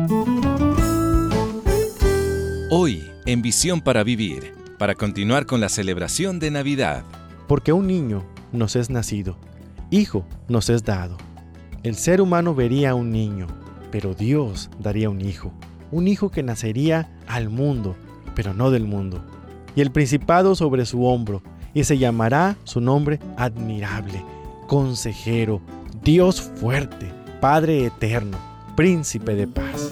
Hoy, en Visión para Vivir, para continuar con la celebración de Navidad. Porque un niño nos es nacido, hijo nos es dado. El ser humano vería a un niño, pero Dios daría un hijo que nacería al mundo, pero no del mundo. Y el principado sobre su hombro, y se llamará su nombre admirable, consejero, Dios fuerte, Padre eterno, príncipe de paz.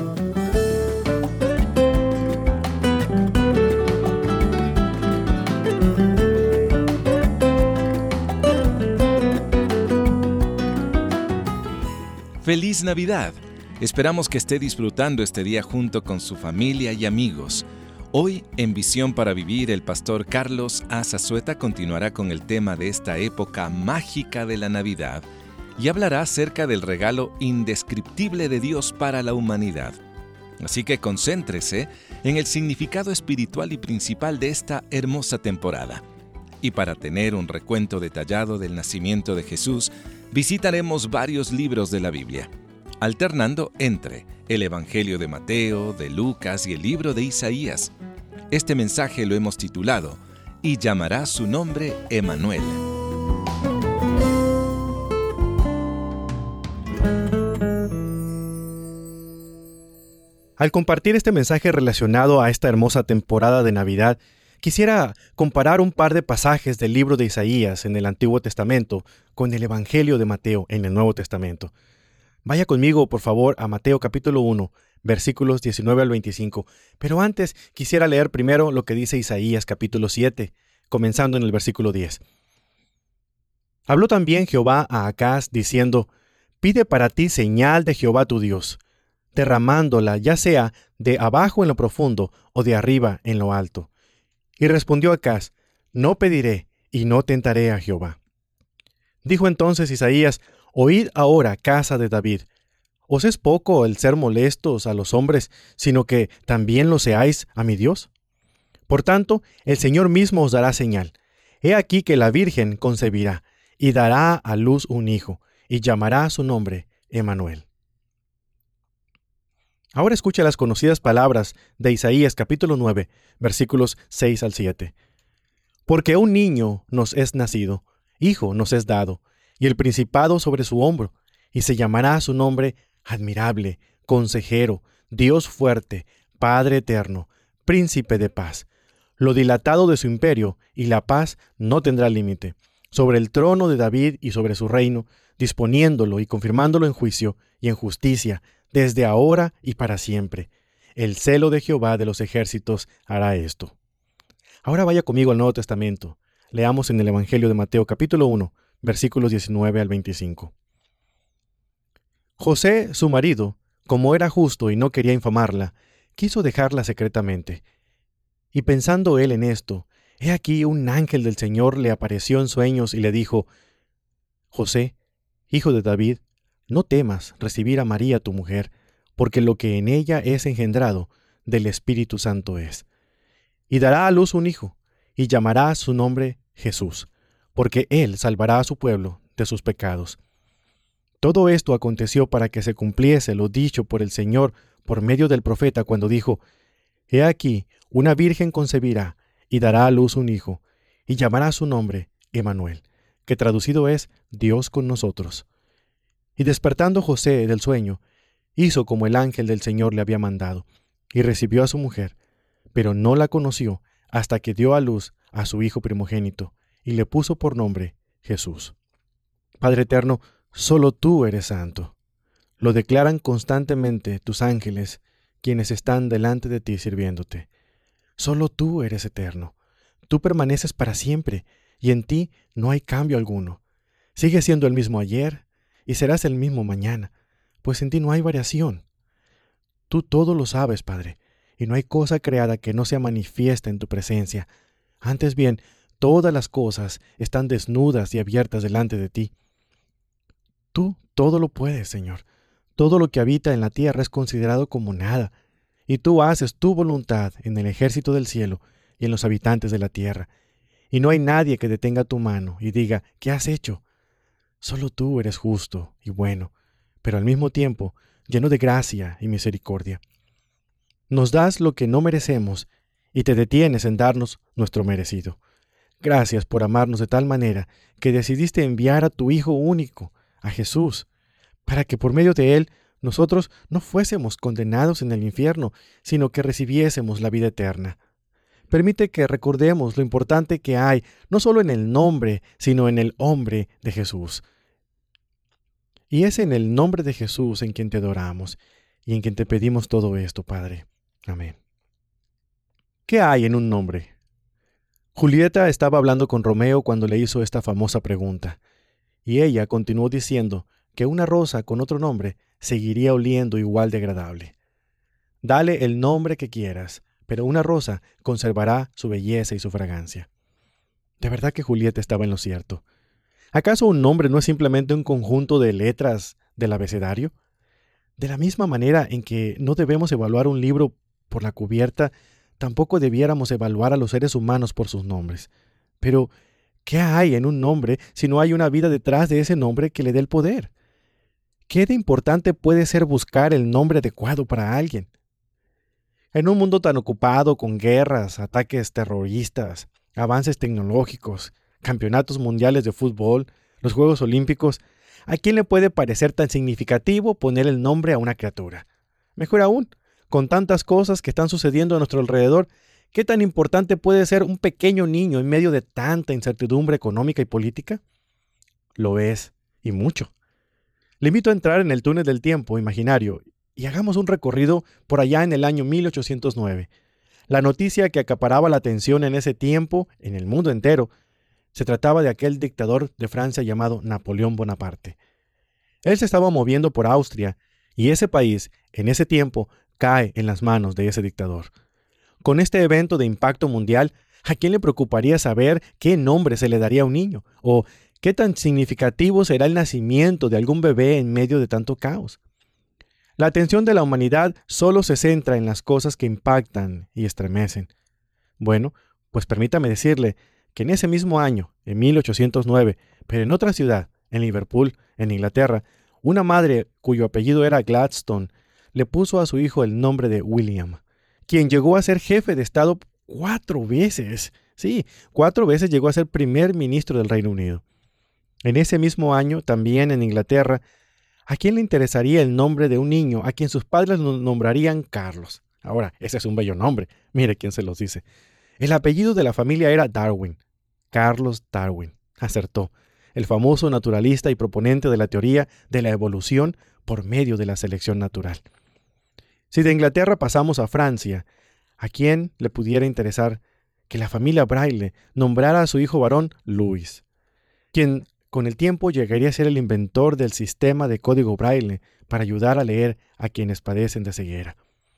¡Feliz Navidad! Esperamos que esté disfrutando este día junto con su familia y amigos. Hoy, en Visión para Vivir, el pastor Carlos A. Zazueta continuará con el tema de esta época mágica de la Navidad y hablará acerca del regalo indescriptible de Dios para la humanidad. Así que concéntrese en el significado espiritual y principal de esta hermosa temporada. Y para tener un recuento detallado del nacimiento de Jesús, visitaremos varios libros de la Biblia, alternando entre el Evangelio de Mateo, de Lucas y el libro de Isaías. Este mensaje lo hemos titulado "Y llamará su nombre Emmanuel". Al compartir este mensaje relacionado a esta hermosa temporada de Navidad, quisiera comparar un par de pasajes del libro de Isaías en el Antiguo Testamento con el Evangelio de Mateo en el Nuevo Testamento. Vaya conmigo, por favor, a Mateo capítulo 1, versículos 19 al 25. Pero antes quisiera leer primero lo que dice Isaías capítulo 7, comenzando en el versículo 10. Habló también Jehová a Acaz, diciendo: Pide para ti señal de Jehová tu Dios, derramándola ya sea de abajo en lo profundo o de arriba en lo alto. Y respondió Acaz: No pediré y no tentaré a Jehová. Dijo entonces Isaías: Oíd ahora, casa de David. ¿Os es poco el ser molestos a los hombres, sino que también lo seáis a mi Dios? Por tanto, el Señor mismo os dará señal. He aquí que la Virgen concebirá, y dará a luz un hijo, y llamará su nombre Emmanuel. Ahora escucha las conocidas palabras de Isaías capítulo 9, versículos 6 al 7. Porque un niño nos es nacido, hijo nos es dado, y el principado sobre su hombro, y se llamará su nombre admirable, consejero, Dios fuerte, Padre eterno, príncipe de paz. Lo dilatado de su imperio y la paz no tendrá límite, sobre el trono de David y sobre su reino, disponiéndolo y confirmándolo en juicio y en justicia, desde ahora y para siempre. El celo de Jehová de los ejércitos hará esto. Ahora vaya conmigo al Nuevo Testamento. Leamos en el Evangelio de Mateo capítulo 1, versículos 19 al 25. José, su marido, como era justo y no quería infamarla, quiso dejarla secretamente. Y pensando él en esto, he aquí un ángel del Señor le apareció en sueños y le dijo: José, hijo de David, no temas recibir a María tu mujer, porque lo que en ella es engendrado del Espíritu Santo es. Y dará a luz un hijo, y llamará su nombre Jesús, porque él salvará a su pueblo de sus pecados. Todo esto aconteció para que se cumpliese lo dicho por el Señor por medio del profeta cuando dijo: He aquí, una virgen concebirá y dará a luz un hijo, y llamará su nombre Emmanuel, que traducido es Dios con nosotros. Y despertando José del sueño, hizo como el ángel del Señor le había mandado, y recibió a su mujer, pero no la conoció hasta que dio a luz a su hijo primogénito, y le puso por nombre Jesús. Padre eterno, solo tú eres santo. Lo declaran constantemente tus ángeles, quienes están delante de ti sirviéndote. Solo tú eres eterno. Tú permaneces para siempre, y en ti no hay cambio alguno. Sigues siendo el mismo ayer, y serás el mismo mañana, pues en ti no hay variación. Tú todo lo sabes, Padre, y no hay cosa creada que no sea manifiesta en tu presencia. Antes bien, todas las cosas están desnudas y abiertas delante de ti. Tú todo lo puedes, Señor. Todo lo que habita en la tierra es considerado como nada, y tú haces tu voluntad en el ejército del cielo y en los habitantes de la tierra. Y no hay nadie que detenga tu mano y diga: ¿qué has hecho? Solo tú eres justo y bueno, pero al mismo tiempo lleno de gracia y misericordia. Nos das lo que no merecemos y te detienes en darnos nuestro merecido. Gracias por amarnos de tal manera que decidiste enviar a tu Hijo único, a Jesús, para que por medio de Él nosotros no fuésemos condenados en el infierno, sino que recibiésemos la vida eterna. Permite que recordemos lo importante que hay, no solo en el nombre, sino en el hombre de Jesús. Y es en el nombre de Jesús en quien te adoramos y en quien te pedimos todo esto, Padre. Amén. ¿Qué hay en un nombre? Julieta estaba hablando con Romeo cuando le hizo esta famosa pregunta, y ella continuó diciendo que una rosa con otro nombre seguiría oliendo igual de agradable. Dale el nombre que quieras, pero una rosa conservará su belleza y su fragancia. De verdad que Julieta estaba en lo cierto. ¿Acaso un nombre no es simplemente un conjunto de letras del abecedario? De la misma manera en que no debemos evaluar un libro por la cubierta, tampoco debiéramos evaluar a los seres humanos por sus nombres. Pero, ¿qué hay en un nombre si no hay una vida detrás de ese nombre que le dé el poder? ¿Qué de importante puede ser buscar el nombre adecuado para alguien? En un mundo tan ocupado con guerras, ataques terroristas, avances tecnológicos, campeonatos mundiales de fútbol, los Juegos Olímpicos, ¿a quién le puede parecer tan significativo poner el nombre a una criatura? Mejor aún, con tantas cosas que están sucediendo a nuestro alrededor, ¿qué tan importante puede ser un pequeño niño en medio de tanta incertidumbre económica y política? Lo es, y mucho. Le invito a entrar en el túnel del tiempo imaginario y hagamos un recorrido por allá en el año 1809. La noticia que acaparaba la atención en ese tiempo, en el mundo entero, se trataba de aquel dictador de Francia llamado Napoleón Bonaparte. Él se estaba moviendo por Austria y ese país, en ese tiempo, cae en las manos de ese dictador. Con este evento de impacto mundial, ¿a quién le preocuparía saber qué nombre se le daría a un niño? ¿O qué tan significativo será el nacimiento de algún bebé en medio de tanto caos? La atención de la humanidad solo se centra en las cosas que impactan y estremecen. Bueno, pues permítame decirle que en ese mismo año, en 1809, pero en otra ciudad, en Liverpool, en Inglaterra, una madre cuyo apellido era Gladstone le puso a su hijo el nombre de William, quien llegó a ser jefe de Estado 4 veces. Sí, 4 veces llegó a ser primer ministro del Reino Unido. En ese mismo año, también en Inglaterra, ¿a quién le interesaría el nombre de un niño a quien sus padres lo nombrarían Carlos? Ahora, ese es un bello nombre. Mire quién se los dice. El apellido de la familia era Darwin. Carlos Darwin. Acertó. El famoso naturalista y proponente de la teoría de la evolución por medio de la selección natural. Si de Inglaterra pasamos a Francia, ¿a quién le pudiera interesar que la familia Braille nombrara a su hijo varón Louis, quien con el tiempo llegaría a ser el inventor del sistema de código Braille para ayudar a leer a quienes padecen de ceguera?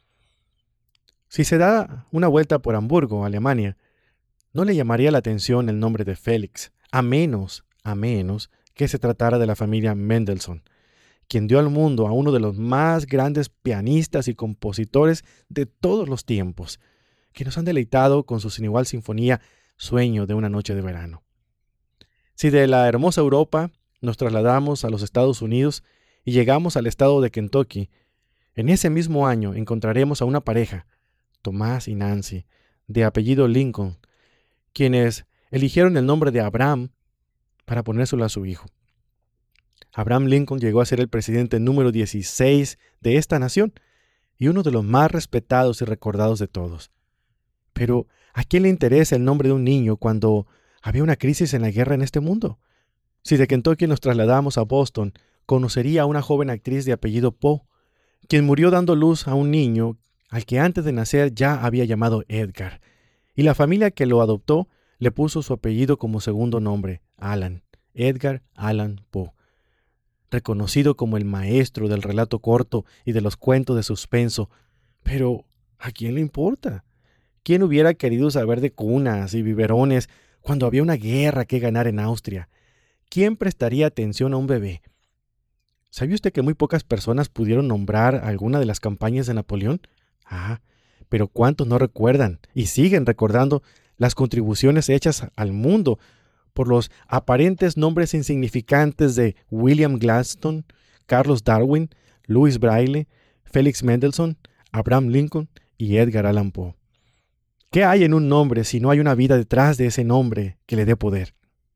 Si se da una vuelta por Hamburgo, Alemania, no le llamaría la atención el nombre de Félix, a menos que se tratara de la familia Mendelssohn, quien dio al mundo a uno de los más grandes pianistas y compositores de todos los tiempos, que nos han deleitado con su sin igual sinfonía Sueño de una noche de verano. Si de la hermosa Europa nos trasladamos a los Estados Unidos y llegamos al estado de Kentucky, en ese mismo año encontraremos a una pareja, Tomás y Nancy, de apellido Lincoln, quienes eligieron el nombre de Abraham para ponérselo a su hijo. Abraham Lincoln llegó a ser el presidente número 16 de esta nación y uno de los más respetados y recordados de todos. Pero, ¿a quién le interesa el nombre de un niño cuando había una crisis en la guerra en este mundo? Si de Kentucky nos trasladamos a Boston, conocería a una joven actriz de apellido Poe, quien murió dando luz a un niño al que antes de nacer ya había llamado Edgar, y la familia que lo adoptó le puso su apellido como segundo nombre, Allan, Edgar Allan Poe. Reconocido como el maestro del relato corto y de los cuentos de suspenso. Pero, ¿a quién le importa? ¿Quién hubiera querido saber de cunas y biberones cuando había una guerra que ganar en Austria? ¿Quién prestaría atención a un bebé? ¿Sabía usted que muy pocas personas pudieron nombrar alguna de las campañas de Napoleón? Pero ¿cuántos no recuerdan y siguen recordando las contribuciones hechas al mundo por los aparentes nombres insignificantes de William Gladstone, Carlos Darwin, Louis Braille, Felix Mendelssohn, Abraham Lincoln y Edgar Allan Poe. ¿Qué hay en un nombre si no hay una vida detrás de ese nombre que le dé poder?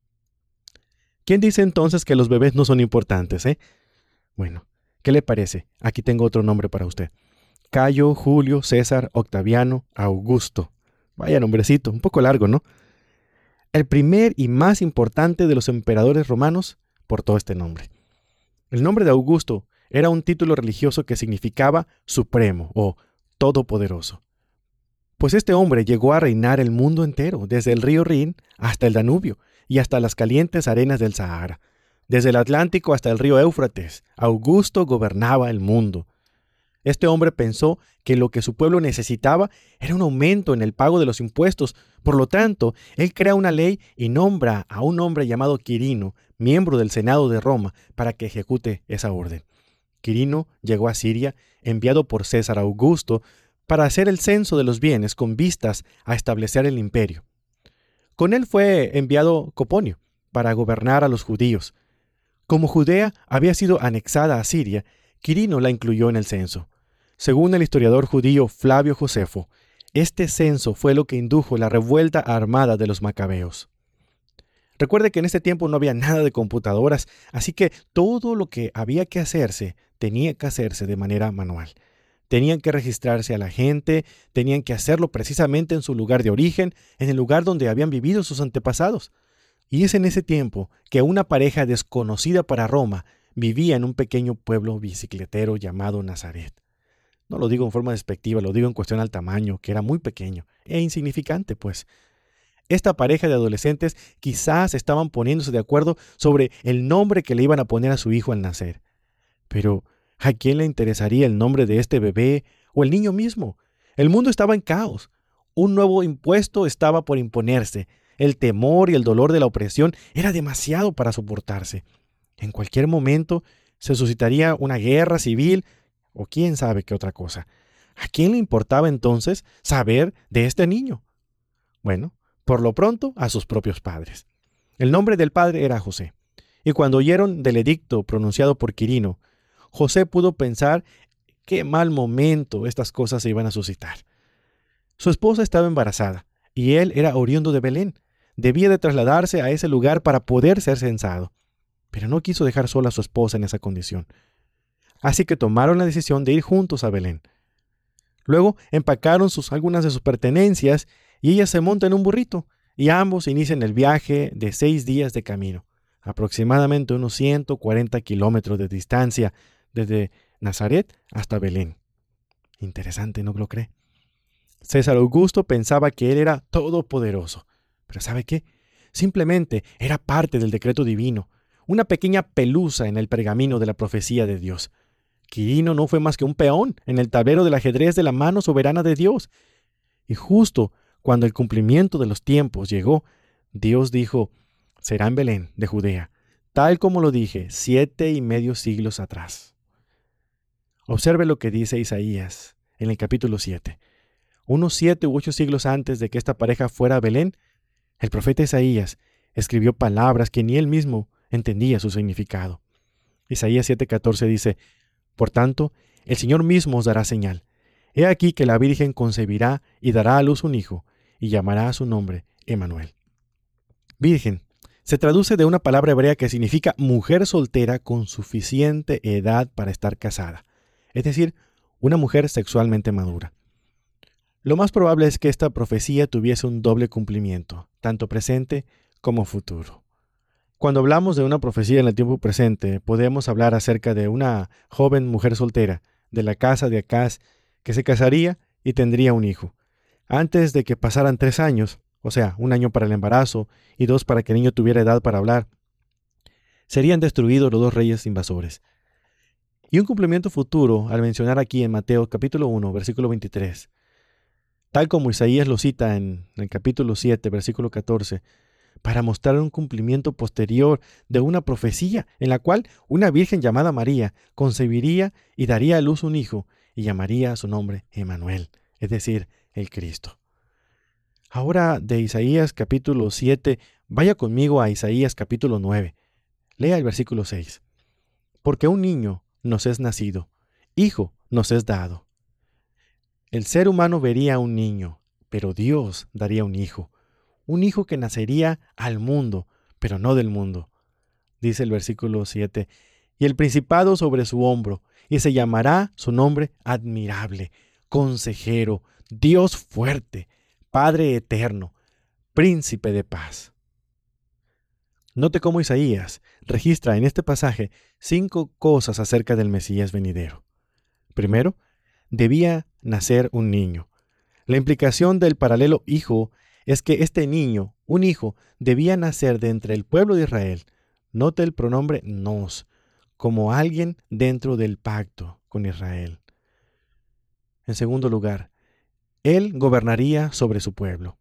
¿Quién dice entonces que los bebés no son importantes, Bueno, ¿qué le parece? Aquí tengo otro nombre para usted. Cayo, Julio, César, Octaviano, Augusto. Vaya nombrecito, un poco largo, ¿no? El primer y más importante de los emperadores romanos portó este nombre. El nombre de Augusto era un título religioso que significaba supremo o todopoderoso. Pues este hombre llegó a reinar el mundo entero, desde el río Rin hasta el Danubio y hasta las calientes arenas del Sahara. Desde el Atlántico hasta el río Éufrates, Augusto gobernaba el mundo. Este hombre pensó que lo que su pueblo necesitaba era un aumento en el pago de los impuestos. Por lo tanto, él crea una ley y nombra a un hombre llamado Quirino, miembro del Senado de Roma, para que ejecute esa orden. Quirino llegó a Siria, enviado por César Augusto, para hacer el censo de los bienes con vistas a establecer el imperio. Con él fue enviado Coponio, para gobernar a los judíos. Como Judea había sido anexada a Siria, Quirino la incluyó en el censo. Según el historiador judío Flavio Josefo, este censo fue lo que indujo la revuelta armada de los macabeos. Recuerde que en este tiempo no había nada de computadoras, así que todo lo que había que hacerse tenía que hacerse de manera manual. Tenían que registrarse a la gente, tenían que hacerlo precisamente en su lugar de origen, en el lugar donde habían vivido sus antepasados. Y es en ese tiempo que una pareja desconocida para Roma vivía en un pequeño pueblo bicicletero llamado Nazaret. No lo digo en forma despectiva, lo digo en cuestión al tamaño, que era muy pequeño e insignificante, pues. Esta pareja de adolescentes quizás estaban poniéndose de acuerdo sobre el nombre que le iban a poner a su hijo al nacer. Pero, ¿a quién le interesaría el nombre de este bebé o el niño mismo? El mundo estaba en caos. Un nuevo impuesto estaba por imponerse. El temor y el dolor de la opresión era demasiado para soportarse. En cualquier momento se suscitaría una guerra civil o quién sabe qué otra cosa. ¿A quién le importaba entonces saber de este niño? Bueno, por lo pronto a sus propios padres. El nombre del padre era José. Y cuando oyeron del edicto pronunciado por Quirino, José pudo pensar qué mal momento estas cosas se iban a suscitar. Su esposa estaba embarazada y él era oriundo de Belén. Debía de trasladarse a ese lugar para poder ser censado. Pero no quiso dejar sola a su esposa en esa condición. Así que tomaron la decisión de ir juntos a Belén. Luego empacaron algunas de sus pertenencias y ella se monta en un burrito y ambos inician el viaje de 6 días de camino, aproximadamente unos 140 kilómetros de distancia desde Nazaret hasta Belén. Interesante, ¿no lo cree? César Augusto pensaba que él era todopoderoso, pero ¿sabe qué? Simplemente era parte del decreto divino, una pequeña pelusa en el pergamino de la profecía de Dios. Quirino no fue más que un peón en el tablero del ajedrez de la mano soberana de Dios. Y justo cuando el cumplimiento de los tiempos llegó, Dios dijo, será en Belén de Judea, tal como lo dije 7.5 siglos atrás. Observe lo que dice Isaías en el capítulo 7. Unos 7 u 8 siglos antes de que esta pareja fuera a Belén, el profeta Isaías escribió palabras que ni él mismo entendía su significado. Isaías 7:14 dice, por tanto, el Señor mismo os dará señal. He aquí que la Virgen concebirá y dará a luz un hijo, y llamará a su nombre Emmanuel. Virgen se traduce de una palabra hebrea que significa mujer soltera con suficiente edad para estar casada, es decir, una mujer sexualmente madura. Lo más probable es que esta profecía tuviese un doble cumplimiento, tanto presente como futuro. Cuando hablamos de una profecía en el tiempo presente, podemos hablar acerca de una joven mujer soltera de la casa de Acaz que se casaría y tendría un hijo. Antes de que pasaran 3 años, o sea, 1 año para el embarazo y 2 para que el niño tuviera edad para hablar, serían destruidos los 2 reyes invasores. Y un cumplimiento futuro al mencionar aquí en Mateo capítulo 1, versículo 23. Tal como Isaías lo cita en el capítulo 7, versículo 14, para mostrar un cumplimiento posterior de una profecía en la cual una virgen llamada María concebiría y daría a luz un hijo y llamaría a su nombre Emmanuel, es decir, el Cristo. Ahora de Isaías capítulo 7, vaya conmigo a Isaías capítulo 9. Lea el versículo 6. Porque un niño nos es nacido, Hijo nos es dado. El ser humano vería a un niño, pero Dios daría un hijo que nacería al mundo, pero no del mundo. Dice el versículo 7, y el principado sobre su hombro, y se llamará su nombre admirable, consejero, Dios fuerte, Padre eterno, príncipe de paz. Note cómo Isaías registra en este pasaje 5 cosas acerca del Mesías venidero. Primero, debía nacer un niño. La implicación del paralelo hijo es que este niño, un hijo, debía nacer de entre el pueblo de Israel. Note el pronombre nos, como alguien dentro del pacto con Israel. En segundo lugar, él gobernaría sobre su pueblo.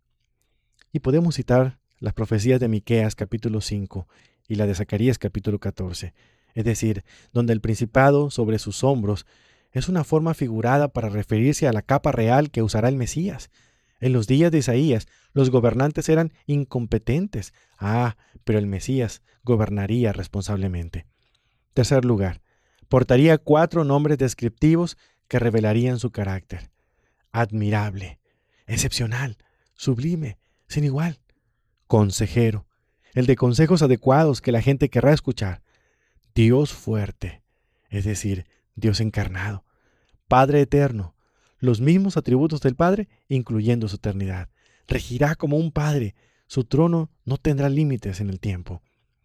Y podemos citar las profecías de Miqueas capítulo 5 y la de Zacarías capítulo 14, es decir, donde el principado sobre sus hombros es una forma figurada para referirse a la capa real que usará el Mesías. En los días de Isaías, los gobernantes eran incompetentes. Pero el Mesías gobernaría responsablemente. Tercer lugar, portaría 4 nombres descriptivos que revelarían su carácter. Admirable, excepcional, sublime, sin igual. Consejero, el de consejos adecuados que la gente querrá escuchar. Dios fuerte, es decir, Dios encarnado. Padre eterno, los mismos atributos del Padre, incluyendo su eternidad. Regirá como un Padre, su trono no tendrá límites en el tiempo.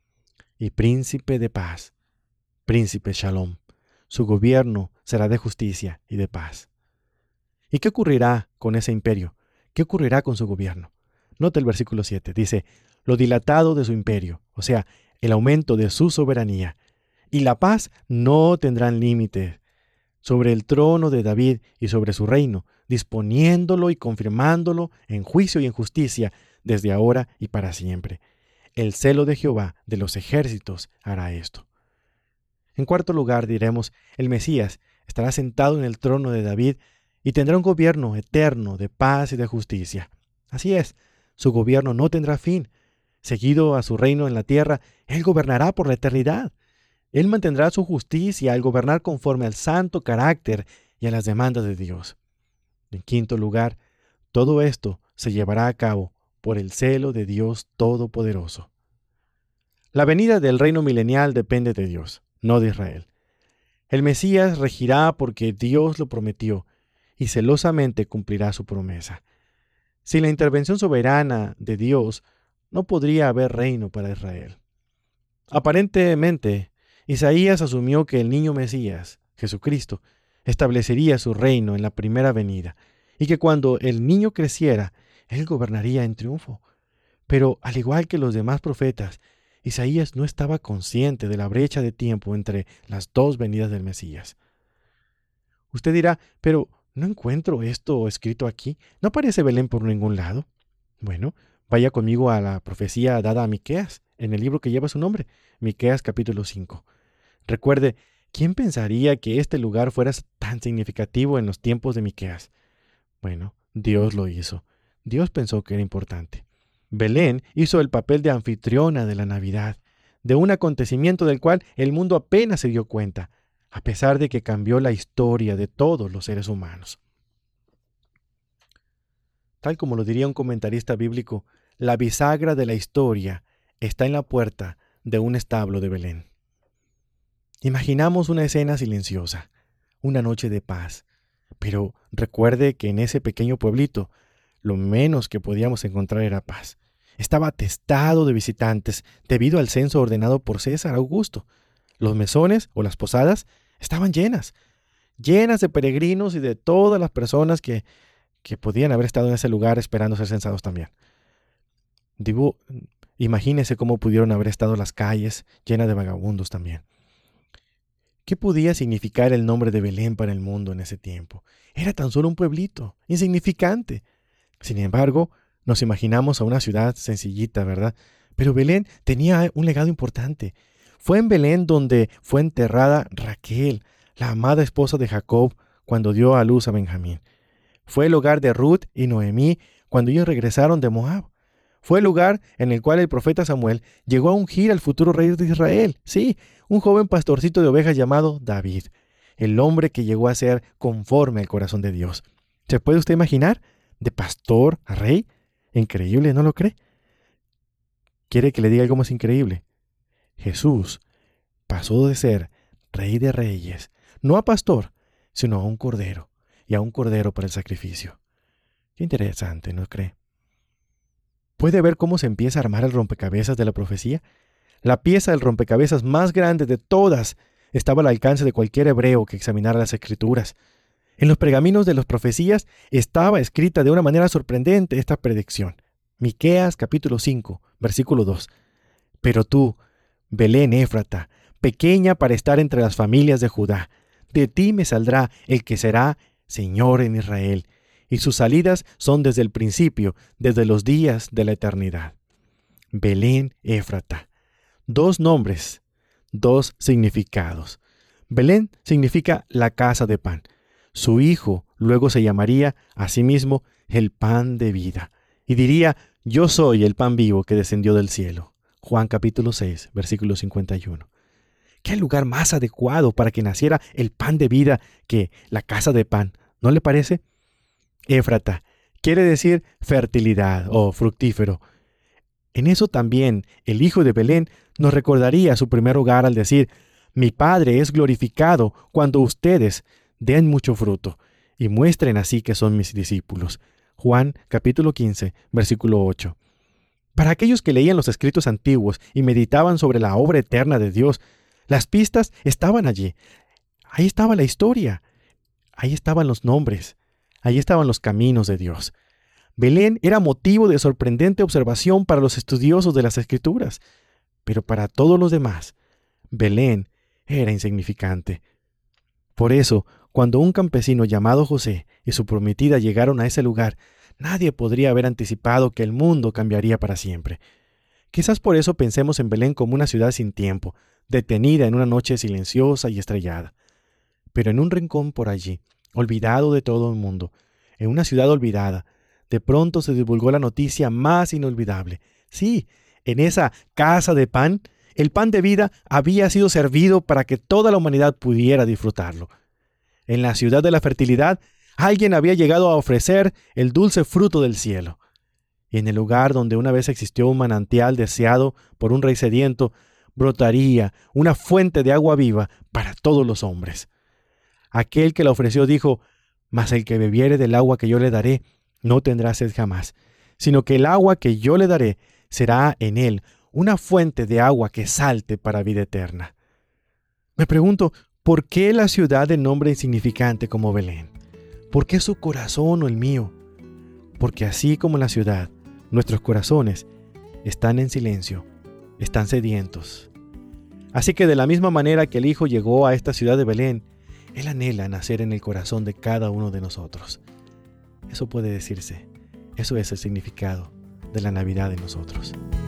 Y príncipe de paz, príncipe Shalom, su gobierno será de justicia y de paz. ¿Y qué ocurrirá con ese imperio? ¿Qué ocurrirá con su gobierno? Nota el versículo 7, dice, lo dilatado de su imperio, o sea, el aumento de su soberanía, y la paz no tendrán límite sobre el trono de David y sobre su reino, disponiéndolo y confirmándolo en juicio y en justicia desde ahora y para siempre. El celo de Jehová de los ejércitos hará esto. En cuarto lugar, diremos, el Mesías estará sentado en el trono de David y tendrá un gobierno eterno de paz y de justicia. Así es, su gobierno no tendrá fin. Seguido a su reino en la tierra, Él gobernará por la eternidad. Él mantendrá su justicia al gobernar conforme al santo carácter y a las demandas de Dios. En quinto lugar, todo esto se llevará a cabo por el celo de Dios Todopoderoso. La venida del reino milenial depende de Dios, no de Israel. El Mesías regirá porque Dios lo prometió y celosamente cumplirá su promesa. Sin la intervención soberana de Dios, no podría haber reino para Israel. Aparentemente, Isaías asumió que el niño Mesías, Jesucristo, establecería su reino en la primera venida y que cuando el niño creciera, él gobernaría en triunfo. Pero al igual que los demás profetas, Isaías no estaba consciente de la brecha de tiempo entre las 2 venidas del Mesías. Usted dirá, pero no encuentro esto escrito aquí. ¿No aparece Belén por ningún lado? Bueno, vaya conmigo a la profecía dada a Miqueas, en el libro que lleva su nombre, Miqueas capítulo 5. Recuerde, ¿quién pensaría que este lugar fuera tan significativo en los tiempos de Miqueas? Bueno, Dios lo hizo. Dios pensó que era importante. Belén hizo el papel de anfitriona de la Navidad, de un acontecimiento del cual el mundo apenas se dio cuenta, a pesar de que cambió la historia de todos los seres humanos. Tal como lo diría un comentarista bíblico, la bisagra de la historia está en la puerta de un establo de Belén. Imaginamos una escena silenciosa, una noche de paz, pero recuerde que en ese pequeño pueblito, lo menos que podíamos encontrar era paz. Estaba atestado de visitantes debido al censo ordenado por César Augusto. Los mesones o las posadas estaban llenas de peregrinos y de todas las personas que podían haber estado en ese lugar esperando ser censados también. Imagínese cómo pudieron haber estado las calles llenas de vagabundos también. ¿Qué podía significar el nombre de Belén para el mundo en ese tiempo? Era tan solo un pueblito, insignificante. Sin embargo, nos imaginamos a una ciudad sencillita, ¿verdad? Pero Belén tenía un legado importante. Fue en Belén donde fue enterrada Raquel, la amada esposa de Jacob, cuando dio a luz a Benjamín. Fue el hogar de Ruth y Noemí cuando ellos regresaron de Moab. Fue el lugar en el cual el profeta Samuel llegó a ungir al futuro rey de Israel. Sí, un joven pastorcito de ovejas llamado David. el hombre que llegó a ser conforme al corazón de Dios. ¿Se puede usted imaginar? De pastor a rey. Increíble, ¿no lo cree? ¿Quiere que le diga algo más increíble? Jesús pasó de ser rey de reyes, no a pastor, sino a un cordero, y a un cordero para el sacrificio. Qué interesante, ¿no cree? ¿Puede ver cómo se empieza a armar el rompecabezas de la profecía? La pieza del rompecabezas más grande de todas estaba al alcance de cualquier hebreo que examinara las Escrituras. En los pergaminos de las profecías estaba escrita de una manera sorprendente esta predicción. Miqueas capítulo 5, versículo 2. Pero tú, Belén Éfrata, pequeña para estar entre las familias de Judá, de ti me saldrá el que será Señor en Israel, y sus salidas son desde el principio, desde los días de la eternidad. Belén Éfrata. 2 nombres, 2 significados. Belén significa la casa de pan. Su hijo luego se llamaría a sí mismo el pan de vida. Y diría, yo soy el pan vivo que descendió del cielo. Juan capítulo 6, versículo 51. ¿Qué lugar más adecuado para que naciera el pan de vida que la casa de pan? ¿No le parece? Éfrata quiere decir fertilidad o fructífero. En eso también el hijo de Belén nos recordaría su primer hogar al decir, mi Padre es glorificado cuando ustedes den mucho fruto y muestren así que son mis discípulos. Juan capítulo 15, versículo 8. Para aquellos que leían los escritos antiguos y meditaban sobre la obra eterna de Dios, las pistas estaban allí. Ahí estaba la historia. Ahí estaban los nombres. Ahí estaban los caminos de Dios. Belén era motivo de sorprendente observación para los estudiosos de las Escrituras, pero para todos los demás, Belén era insignificante. Por eso, cuando un campesino llamado José y su prometida llegaron a ese lugar, nadie podría haber anticipado que el mundo cambiaría para siempre. Quizás por eso pensemos en Belén como una ciudad sin tiempo, detenida en una noche silenciosa y estrellada. Pero en un rincón por allí, olvidado de todo el mundo, en una ciudad olvidada, de pronto se divulgó la noticia más inolvidable. Sí, en esa casa de pan, el pan de vida había sido servido para que toda la humanidad pudiera disfrutarlo. En la ciudad de la fertilidad, alguien había llegado a ofrecer el dulce fruto del cielo. Y en el lugar donde una vez existió un manantial deseado por un rey sediento, brotaría una fuente de agua viva para todos los hombres. Aquel que la ofreció dijo, mas el que bebiere del agua que yo le daré, no tendrá sed jamás, sino que el agua que yo le daré será en él una fuente de agua que salte para vida eterna. Me pregunto, ¿por qué la ciudad de nombre insignificante como Belén? ¿Por qué su corazón o el mío? Porque así como la ciudad, nuestros corazones están en silencio, están sedientos. Así que de la misma manera que el Hijo llegó a esta ciudad de Belén, Él anhela nacer en el corazón de cada uno de nosotros. Eso puede decirse. Eso es el significado de la Navidad en nosotros.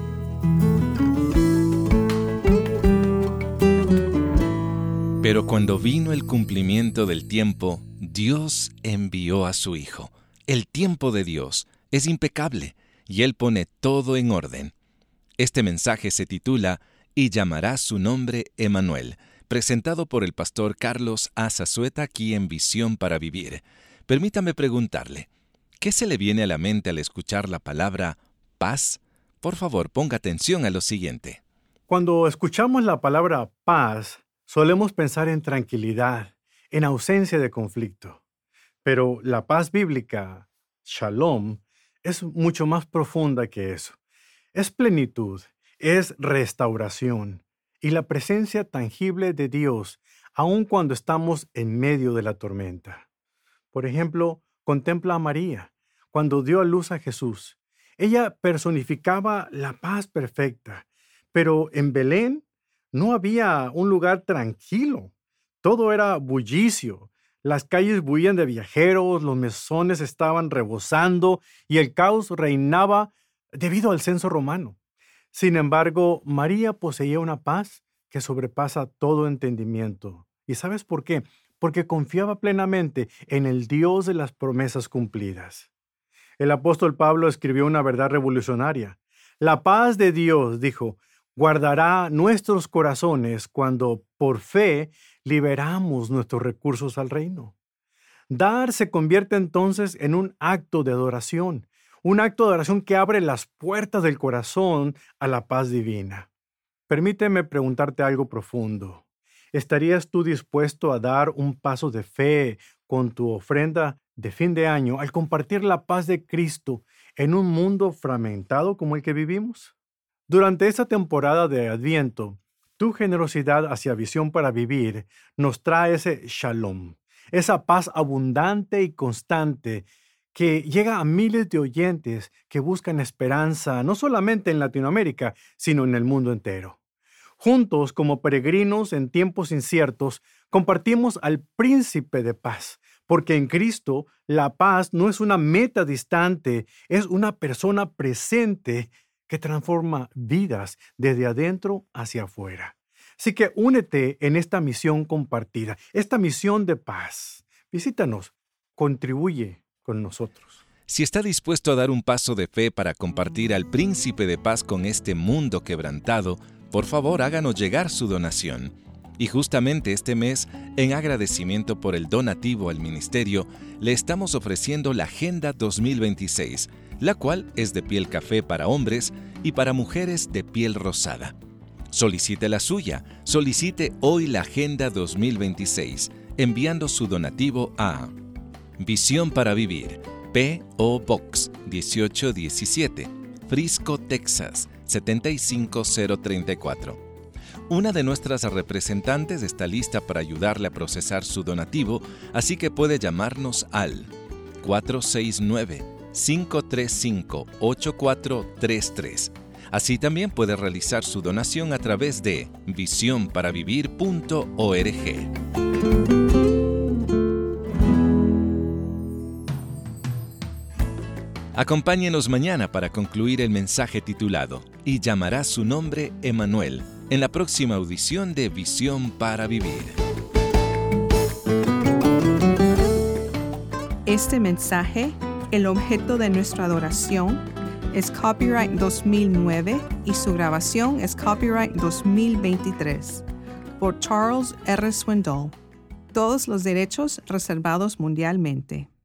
Pero cuando vino el cumplimiento del tiempo, Dios envió a su Hijo. El tiempo de Dios es impecable y Él pone todo en orden. Este mensaje se titula Y llamará su nombre Emmanuel, presentado por el pastor Carlos A. Zazueta aquí en Visión para Vivir. Permítame preguntarle, ¿qué se le viene a la mente al escuchar la palabra paz? Por favor, ponga atención a lo siguiente. Cuando escuchamos la palabra paz, solemos pensar en tranquilidad, en ausencia de conflicto. Pero la paz bíblica, Shalom, es mucho más profunda que eso. Es plenitud, es restauración y la presencia tangible de Dios, aun cuando estamos en medio de la tormenta. Por ejemplo, contempla a María, cuando dio a luz a Jesús. Ella personificaba la paz perfecta, pero en Belén no había un lugar tranquilo. Todo era bullicio. Las calles bullían de viajeros, los mesones estaban rebosando y el caos reinaba debido al censo romano. Sin embargo, María poseía una paz que sobrepasa todo entendimiento. ¿Y sabes por qué? Porque confiaba plenamente en el Dios de las promesas cumplidas. El apóstol Pablo escribió una verdad revolucionaria. La paz de Dios, dijo, guardará nuestros corazones cuando por fe liberamos nuestros recursos al reino. Dar se convierte entonces en un acto de adoración que abre las puertas del corazón a la paz divina. Permíteme preguntarte algo profundo. ¿Estarías tú dispuesto a dar un paso de fe con tu ofrenda de fin de año al compartir la paz de Cristo en un mundo fragmentado como el que vivimos? Durante esta temporada de Adviento, tu generosidad hacia Visión para Vivir nos trae ese shalom, esa paz abundante y constante que llega a miles de oyentes que buscan esperanza no solamente en Latinoamérica, sino en el mundo entero. Juntos, como peregrinos en tiempos inciertos, compartimos al Príncipe de Paz, porque en Cristo la paz no es una meta distante, es una persona presente que transforma vidas desde adentro hacia afuera. Así que únete en esta misión compartida, esta misión de paz. Visítanos, contribuye con nosotros. Si está dispuesto a dar un paso de fe para compartir al Príncipe de Paz con este mundo quebrantado, por favor háganos llegar su donación. Y justamente este mes, en agradecimiento por el donativo al ministerio, le estamos ofreciendo la Agenda 2026, la cual es de piel café para hombres y para mujeres de piel rosada. Solicite la suya. Solicite hoy la Agenda 2026, enviando su donativo a Visión para Vivir, P.O. Box 1817, Frisco, Texas 75034. Una de nuestras representantes está lista para ayudarle a procesar su donativo, así que puede llamarnos al 469-535-8433. Así también puede realizar su donación a través de visionparavivir.org. Acompáñenos mañana para concluir el mensaje titulado "Y llamará su nombre Emmanuel", en la próxima audición de Visión para Vivir. Este mensaje, el objeto de nuestra adoración, es copyright 2009 y su grabación es copyright 2023 por Charles R. Swindoll. Todos los derechos reservados mundialmente.